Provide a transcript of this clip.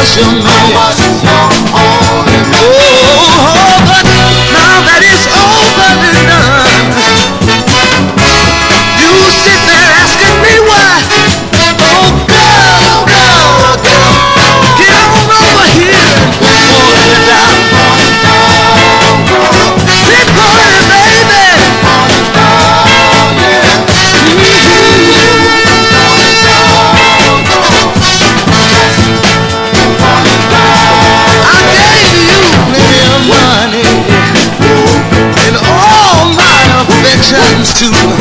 special man. Oh, but now that it's over and done, you sit there asking me why. Oh, girl, girl, girl, get on over here and pour it down. Keep pouring, baby. I gave you plenty of money and all my affections too.